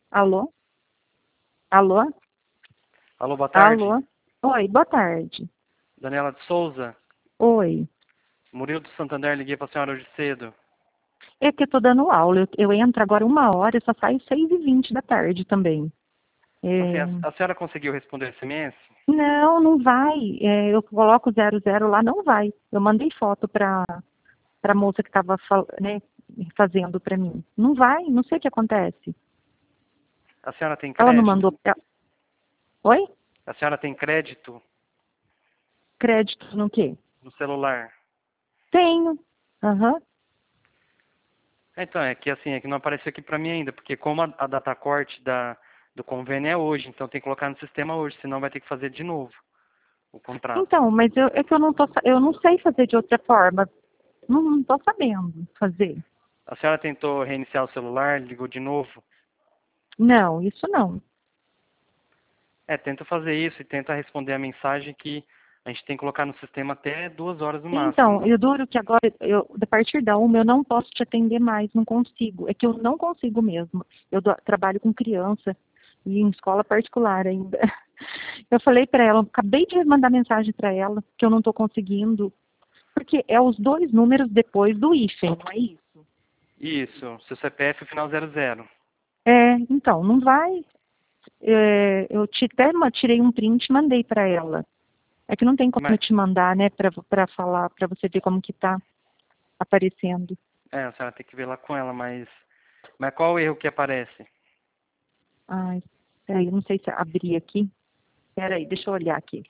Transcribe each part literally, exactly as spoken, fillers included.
Alô? Alô? Alô, boa tarde. Alô? Oi, boa tarde. Daniela de Souza. Oi. Murilo do Santander, liguei para a senhora hoje cedo. É que eu tô dando aula. Eu, eu entro agora uma hora e só saio seis e vinte da tarde também. Assim, É... a, a senhora conseguiu responder o S M S? Não, não vai. É, eu coloco zero zero lá, não vai. Eu mandei foto para a moça que estava né, fazendo para mim. Não vai, não sei o que acontece. A senhora tem Ela não crédito? mandou. pra- Oi? A senhora tem crédito Crédito no quê? no celular? Tenho. Aham. Então, é que assim, é que não apareceu aqui para mim ainda, porque como a, a data corte da, do convênio é hoje, então tem que colocar no sistema hoje, senão vai ter que fazer de novo o contrato. Então, mas eu, é que eu não tô, sa- eu não sei fazer de outra forma. Não, não tô sabendo fazer. A senhora tentou reiniciar o celular, ligou de novo? Não, isso não. É, tenta fazer isso e tenta responder a mensagem que a gente tem que colocar no sistema até duas horas no Então, máximo. eu duro que agora, eu, a partir da uma, eu não posso te atender mais, não consigo. É que eu não consigo mesmo. Eu dou- trabalho com criança e em escola particular ainda. Eu falei para ela, acabei de mandar mensagem para ela que eu não estou conseguindo, porque é os dois números depois do hífen, não é isso? Isso, seu C P F final zero zero. É, então, não vai. É, eu te, até ma- tirei um print e mandei para ela. É que não tem como eu Mas, te mandar, né, para falar, para você ver como que tá aparecendo. é, a senhora tem que ver lá com ela, mas, mas qual o erro que aparece? Ai, peraí, eu não sei se abrir aqui. Peraí, deixa eu olhar aqui.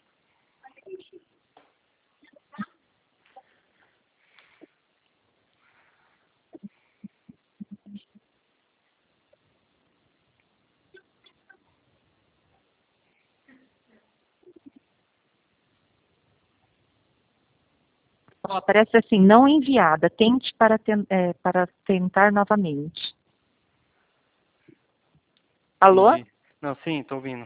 Ó, aparece assim, não enviada. Tente para, ten- é, para tentar novamente. Alô? Entendi. Não, sim, tô ouvindo.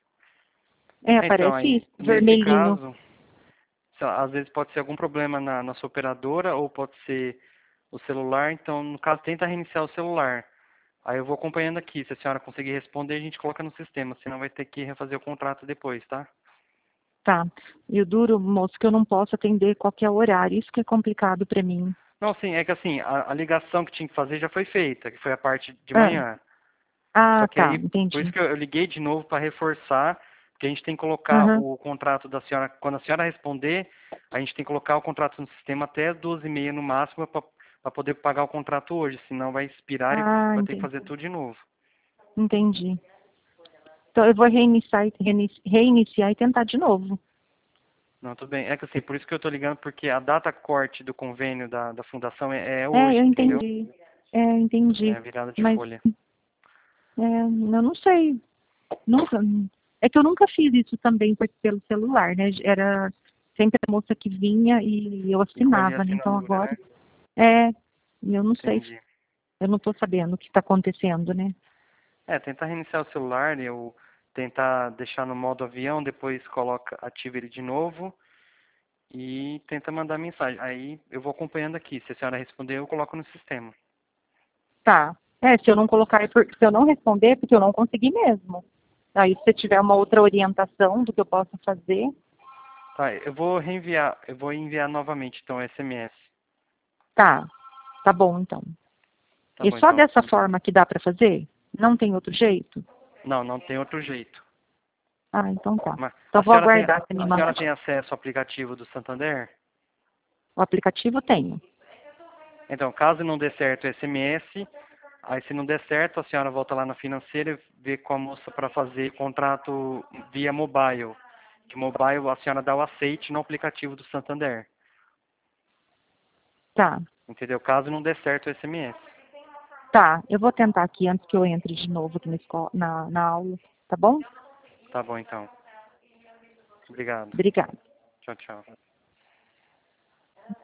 É, É, então, aparece aí, isso, nesse vermelhinho. caso, sei lá, às vezes pode ser algum problema na, na sua operadora ou pode ser o celular, então, no caso, tenta reiniciar o celular. Aí eu vou acompanhando aqui, se a senhora conseguir responder, a gente coloca no sistema, senão vai ter que refazer o contrato depois, tá? Tá. E o duro, moço, que eu não posso atender qualquer horário. Isso que é complicado para mim. Não, sim, é que assim, a, a ligação que tinha que fazer já foi feita, que foi a parte de Ah, manhã. Só ah que tá, aí, por isso entendi. que eu, eu liguei de novo para reforçar, porque a gente tem que colocar Aham. o contrato da senhora, quando a senhora responder, a gente tem que colocar o contrato no sistema até as duas e meia no máximo para poder pagar o contrato hoje, senão vai expirar e Ah, vai ter que entendi. fazer tudo de novo. Entendi. Então eu vou reiniciar, e- reinici- reiniciar e tentar de novo. Não, tudo bem. É que assim, por isso que eu estou ligando, porque a data corte do convênio da, da fundação é, é É, hoje, eu entendeu? entendi. É, É entendi. a virada de Mas folha. é, eu não sei. Nunca. É que eu nunca fiz isso também por- pelo celular, né? Era sempre a moça que vinha e eu E colher a assinava, né? Então assinatura, agora né? é, eu não sei, Entendi. eu não estou sabendo o que está acontecendo, né? É, tentar reiniciar o celular, eu tentar deixar no modo avião, depois coloca, ativa ele de novo e tenta mandar mensagem. Aí eu vou acompanhando aqui. Se a senhora responder, eu coloco no sistema. Tá. É, se eu não colocar, é por- se eu não responder, é porque eu não consegui mesmo. Aí se você tiver uma outra orientação do que eu possa fazer, Tá, eu vou reenviar, eu vou enviar novamente então o S M S. tá. Tá bom então. Tá E bom, só então. dessa forma que dá para fazer? Não tem outro jeito? Não, não tem outro jeito. Ah, então tá. Mas Então a vou senhora tem, aguardar você me a mandar. senhora tem acesso ao aplicativo do Santander? O aplicativo eu tenho. Então, caso não dê certo o S M S, aí se não der certo, a senhora volta lá na financeira e vê com a moça para fazer contrato via mobile. Que mobile a senhora dá o aceite no aplicativo do Santander. Tá. Entendeu? Caso não dê certo o S M S. Tá, eu vou tentar aqui antes que eu entre de novo aqui na, escola, na, na aula, tá bom? Tá bom, então. Obrigado. Obrigada. Tchau, tchau.